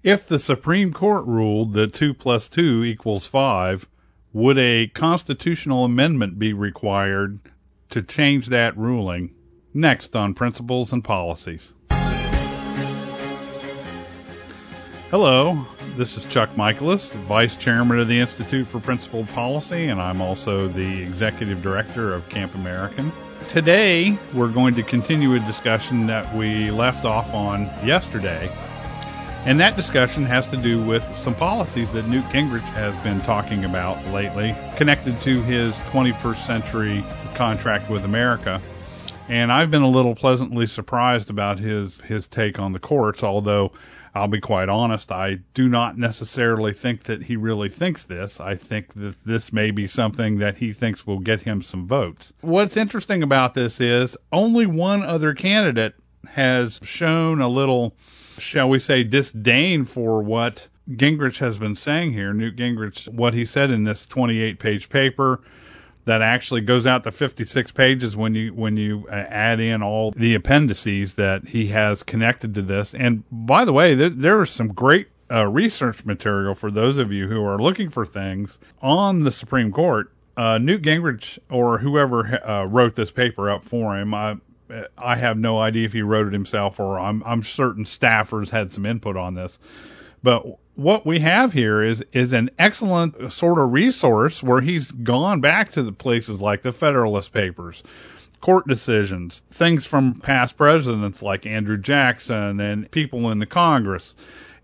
If the Supreme Court ruled that 2 plus 2 equals 5, would a constitutional amendment be required to change that ruling? Next on Principles and Policies. Hello, this is Chuck Michaelis, Vice Chairman of the Institute for Principled Policy, and I'm also the Executive Director of Camp American. Today, we're going to continue a discussion that we left off on yesterday, and that discussion has to do with some policies that Newt Gingrich has been talking about lately, connected to his 21st century contract with America. And I've been a little pleasantly surprised about his take on the courts, although I'll be quite honest, I do not necessarily think that he really thinks this. I think that this may be something that he thinks will get him some votes. What's interesting about this is only one other candidate has shown a little, shall we say, disdain for what Gingrich has been saying here. Newt Gingrich, what he said in this 28-page paper that actually goes out to 56 pages when you add in all the appendices that he has connected to this. And by the way, there is some great research material for those of you who are looking for things on the Supreme Court. Newt Gingrich, or whoever wrote this paper up for him, I have no idea if he wrote it himself, or I'm certain staffers had some input on this. But what we have here is an excellent sort of resource where he's gone back to the places like the Federalist Papers, court decisions, things from past presidents like Andrew Jackson and people in the Congress,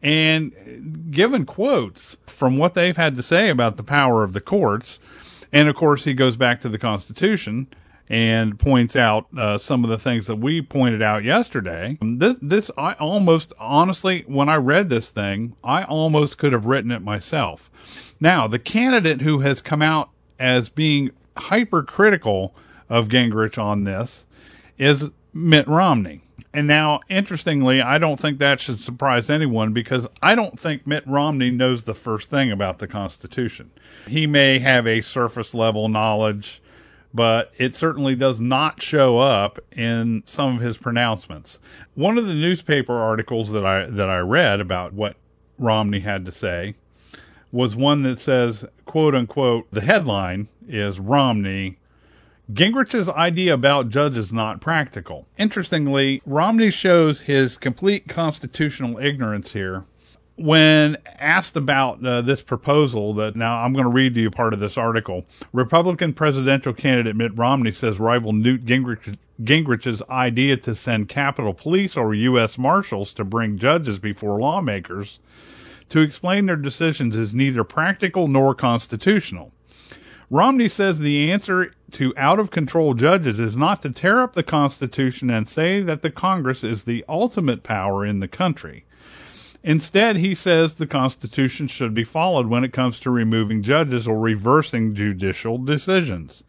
and given quotes from what they've had to say about the power of the courts. And of course, he goes back to the Constitution and points out some of the things that we pointed out yesterday. I almost, honestly, when I read this thing, I almost could have written it myself. Now, the candidate who has come out as being hypercritical of Gingrich on this is Mitt Romney. And now, interestingly, I don't think that should surprise anyone, because I don't think Mitt Romney knows the first thing about the Constitution. He may have a surface level knowledge, but it certainly does not show up in some of his pronouncements. One of the newspaper articles that I read about what Romney had to say was one that says, quote unquote, the headline is Romney, Gingrich's idea about judges not practical. Interestingly, Romney shows his complete constitutional ignorance here when asked about this proposal. That now I'm going to read to you part of this article. Republican presidential candidate Mitt Romney says rival Newt Gingrich's idea to send Capitol Police or U.S. Marshals to bring judges before lawmakers to explain their decisions is neither practical nor constitutional. Romney says the answer to out-of-control judges is not to tear up the Constitution and say that the Congress is the ultimate power in the country. Instead, he says the Constitution should be followed when it comes to removing judges or reversing judicial decisions.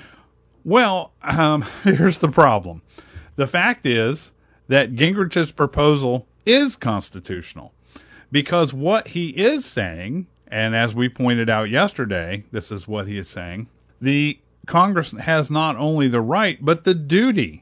Well, here's the problem. The fact is that Gingrich's proposal is constitutional, because what he is saying, and as we pointed out yesterday, this is what he is saying, the Congress has not only the right, but the duty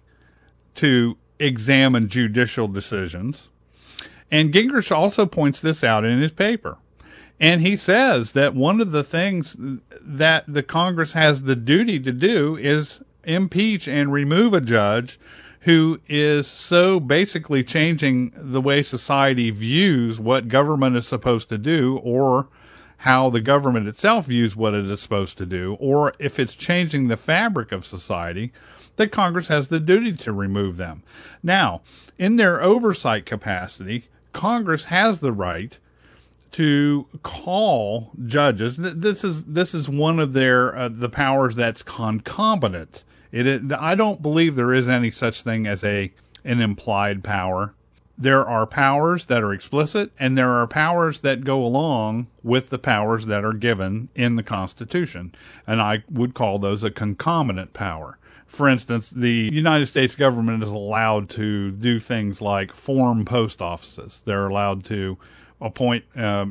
to examine judicial decisions. And Gingrich also points this out in his paper. And he says that one of the things that the Congress has the duty to do is impeach and remove a judge who is so basically changing the way society views what government is supposed to do, or how the government itself views what it is supposed to do, or if it's changing the fabric of society, that Congress has the duty to remove them. Now, in their oversight capacity, Congress has the right to call judges. This is one of their the powers that's concomitant. I don't believe there is any such thing as an implied power. There are powers that are explicit, and there are powers that go along with the powers that are given in the Constitution, and I would call those a concomitant power. For instance, the United States government is allowed to do things like form post offices. They're allowed to appoint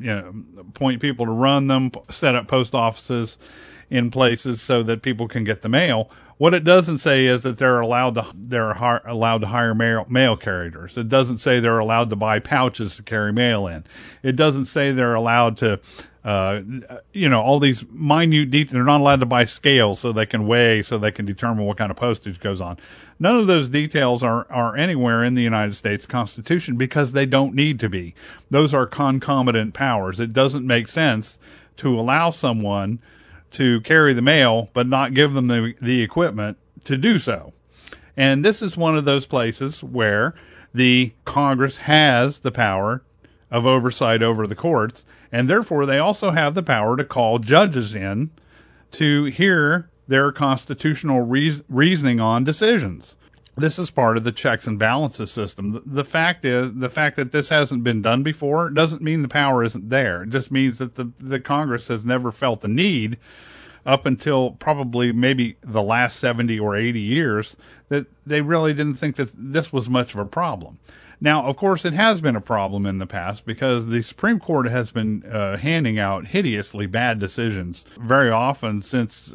people to run them, set up post offices in places so that people can get the mail. What it doesn't say is that they're allowed to hire mail carriers. It doesn't say they're allowed to buy pouches to carry mail in. It doesn't say they're allowed to, all these minute details. They're not allowed to buy scales so they can weigh, so they can determine what kind of postage goes on. None of those details are anywhere in the United States Constitution because they don't need to be. Those are concomitant powers. It doesn't make sense to allow someone to carry the mail, but not give them the equipment to do so. And this is one of those places where the Congress has the power of oversight over the courts, and therefore they also have the power to call judges in to hear their constitutional reasoning on decisions. This is part of the checks and balances system. The fact that this hasn't been done before doesn't mean the power isn't there. It just means that the Congress has never felt the need up until probably maybe the last 70 or 80 years that they really didn't think that this was much of a problem. Now, of course, it has been a problem in the past because the Supreme Court has been handing out hideously bad decisions very often since,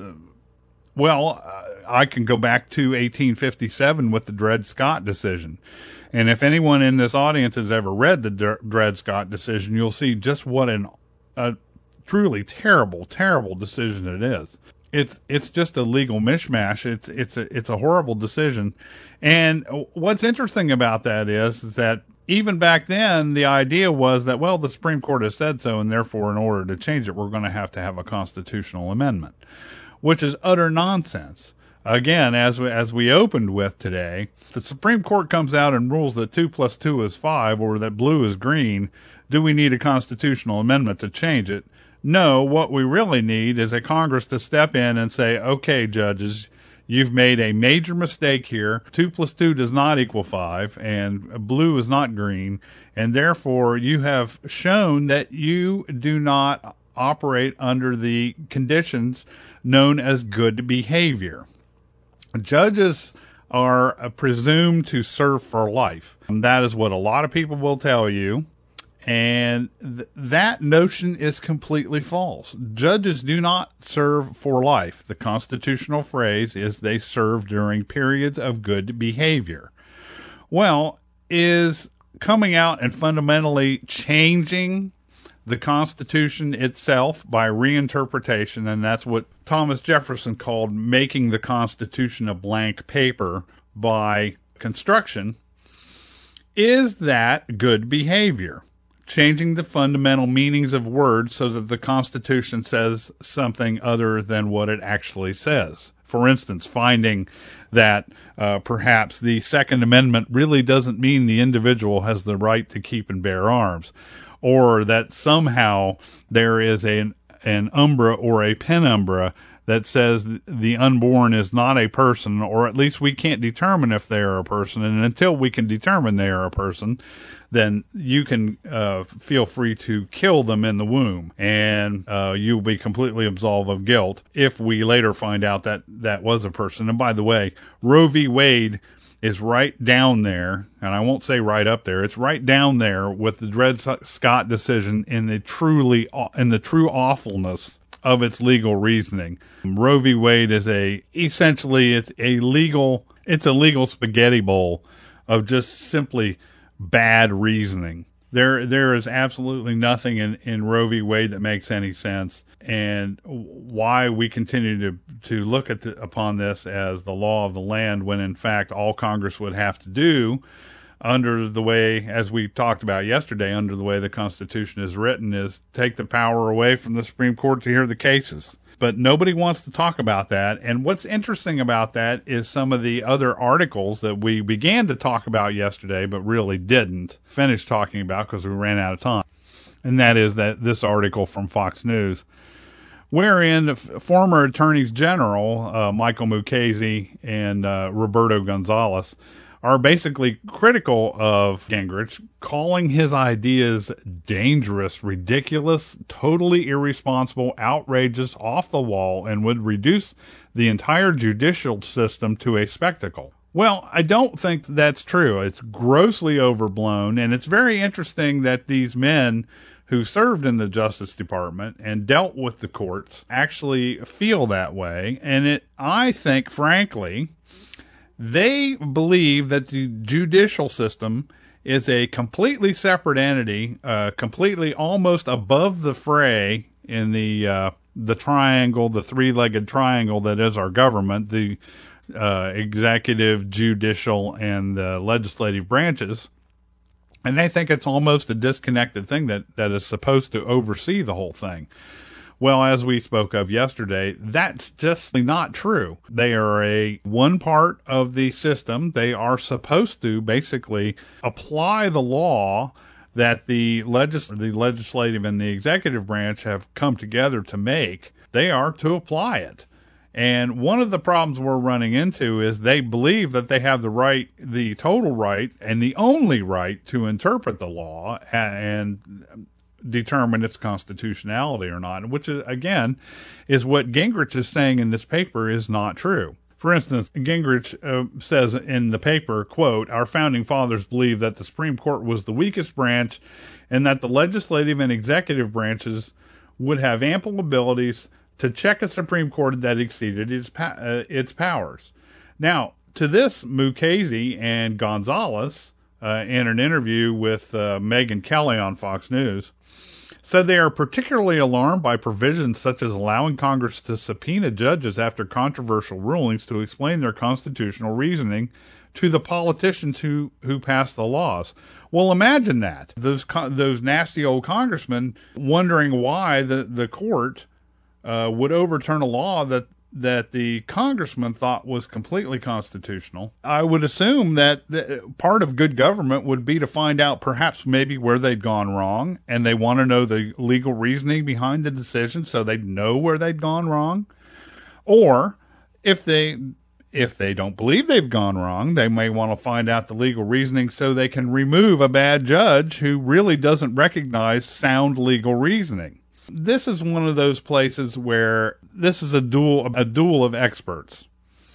I can go back to 1857 with the Dred Scott decision. And if anyone in this audience has ever read the Dred Scott decision, you'll see just what a truly terrible, terrible decision it is. It's just a legal mishmash. It's a horrible decision. And what's interesting about that is that even back then, the idea was that, well, the Supreme Court has said so, and therefore, in order to change it, we're going to have a constitutional amendment, which is utter nonsense. Again, as we opened with today, if the Supreme Court comes out and rules that 2 + 2 is 5, or that blue is green, do we need a constitutional amendment to change it? No, what we really need is a Congress to step in and say, okay, judges, you've made a major mistake here. 2 + 2 does not equal 5, and blue is not green, and therefore you have shown that you do not operate under the conditions known as good behavior. Judges are presumed to serve for life. And that is what a lot of people will tell you. And that notion is completely false. Judges do not serve for life. The constitutional phrase is they serve during periods of good behavior. Well, is coming out and fundamentally changing the Constitution itself by reinterpretation, and that's what Thomas Jefferson called making the Constitution a blank paper by construction, is that good behavior? Changing the fundamental meanings of words so that the Constitution says something other than what it actually says. For instance, finding that perhaps the Second Amendment really doesn't mean the individual has the right to keep and bear arms, or that somehow there is an umbra or a penumbra that says the unborn is not a person, or at least we can't determine if they are a person. And until we can determine they are a person, then you can feel free to kill them in the womb, and you'll be completely absolved of guilt if we later find out that that was a person. And by the way, Roe v. Wade is right down there, and I won't say right up there. It's right down there with the Dred Scott decision in the true awfulness of its legal reasoning. Roe v. Wade is essentially a legal spaghetti bowl of just simply bad reasoning. There is absolutely nothing in Roe v. Wade that makes any sense, and why we continue to look upon this as the law of the land, when in fact all Congress would have to do, under the way, as we talked about yesterday, under the way the Constitution is written, is take the power away from the Supreme Court to hear the cases. But nobody wants to talk about that. And what's interesting about that is some of the other articles that we began to talk about yesterday, but really didn't finish talking about because we ran out of time. And that is this article from Fox News, wherein former attorneys general Michael Mukasey and Roberto Gonzalez are basically critical of Gingrich, calling his ideas dangerous, ridiculous, totally irresponsible, outrageous, off the wall, and would reduce the entire judicial system to a spectacle. Well, I don't think that's true. It's grossly overblown, and it's very interesting that these men who served in the Justice Department and dealt with the courts actually feel that way. And I think, frankly, they believe that the judicial system is a completely separate entity, completely almost above the fray in the triangle, the three-legged triangle that is our government, the executive, judicial, and the legislative branches. And they think it's almost a disconnected thing that is supposed to oversee the whole thing. Well, as we spoke of yesterday, that's just not true. They are one part of the system. They are supposed to basically apply the law that the legislative and the executive branch have come together to make. They are to apply it. And one of the problems we're running into is they believe that they have the total right, and the only right to interpret the law and determine its constitutionality or not, which is, again, is what Gingrich is saying in this paper is not true. For instance, Gingrich says in the paper, quote, "Our founding fathers believed that the Supreme Court was the weakest branch and that the legislative and executive branches would have ample abilities to check a Supreme Court that exceeded its powers." Now, to this, Mukasey and Gonzalez, in an interview with Megyn Kelly on Fox News, said they are particularly alarmed by provisions such as allowing Congress to subpoena judges after controversial rulings to explain their constitutional reasoning to the politicians who pass the laws. Well, imagine that. Those nasty old congressmen wondering why the court would overturn a law that the congressman thought was completely constitutional. I would assume that part of good government would be to find out perhaps maybe where they'd gone wrong, and they want to know the legal reasoning behind the decision so they'd know where they'd gone wrong. Or if they don't believe they've gone wrong, they may want to find out the legal reasoning so they can remove a bad judge who really doesn't recognize sound legal reasoning. This is one of those places where this is a duel of experts.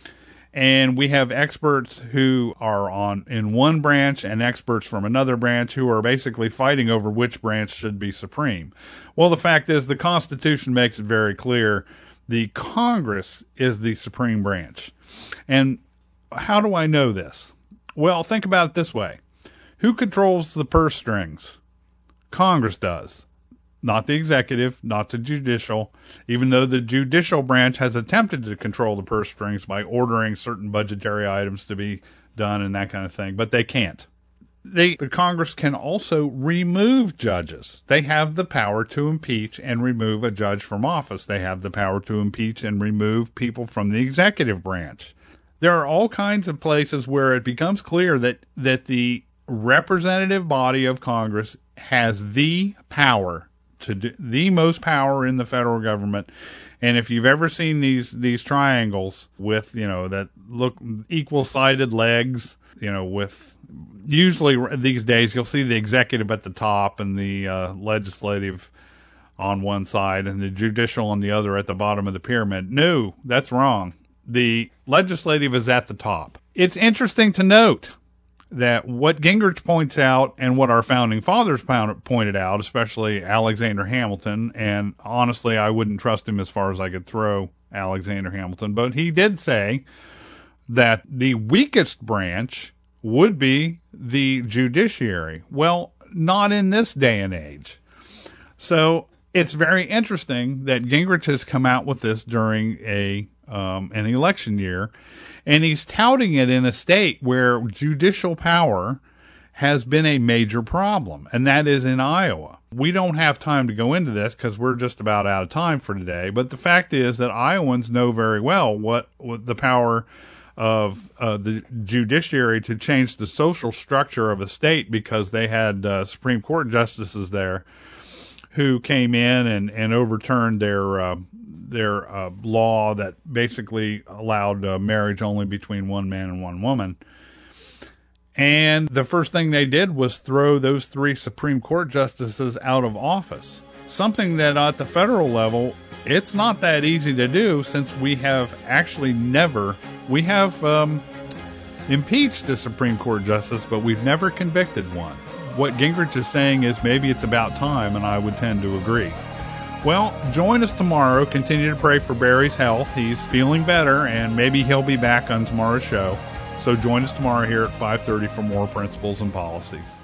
And we have experts who are in one branch and experts from another branch who are basically fighting over which branch should be supreme. Well, the fact is the Constitution makes it very clear the Congress is the supreme branch. And how do I know this? Well, think about it this way. Who controls the purse strings? Congress does. Not the executive, not the judicial, even though the judicial branch has attempted to control the purse strings by ordering certain budgetary items to be done and that kind of thing, but they can't. The Congress can also remove judges. They have the power to impeach and remove a judge from office. They have the power to impeach and remove people from the executive branch. There are all kinds of places where it becomes clear that the representative body of Congress has the power the most power in the federal government. And if you've ever seen these triangles with, that look equal-sided legs, with usually these days you'll see the executive at the top and the legislative on one side and the judicial on the other at the bottom of the pyramid. No, that's wrong. The legislative is at the top. It's interesting to note that what Gingrich points out and what our founding fathers pointed out, especially Alexander Hamilton, and honestly, I wouldn't trust him as far as I could throw Alexander Hamilton, but he did say that the weakest branch would be the judiciary. Well, not in this day and age. So it's very interesting that Gingrich has come out with this during an election year, and he's touting it in a state where judicial power has been a major problem, and that is in Iowa. We don't have time to go into this because we're just about out of time for today, but the fact is that Iowans know very well what the power of the judiciary to change the social structure of a state, because they had Supreme Court justices there who came in and overturned their law that basically allowed marriage only between one man and one woman. And the first thing they did was throw those 3 Supreme Court justices out of office. Something that at the federal level, it's not that easy to do, since we have actually we have impeached a Supreme Court justice, but we've never convicted one. What Gingrich is saying is maybe it's about time, and I would tend to agree. Well, join us tomorrow. Continue to pray for Barry's health. He's feeling better, and maybe he'll be back on tomorrow's show. So join us tomorrow here at 5:30 for more Principles and Policies.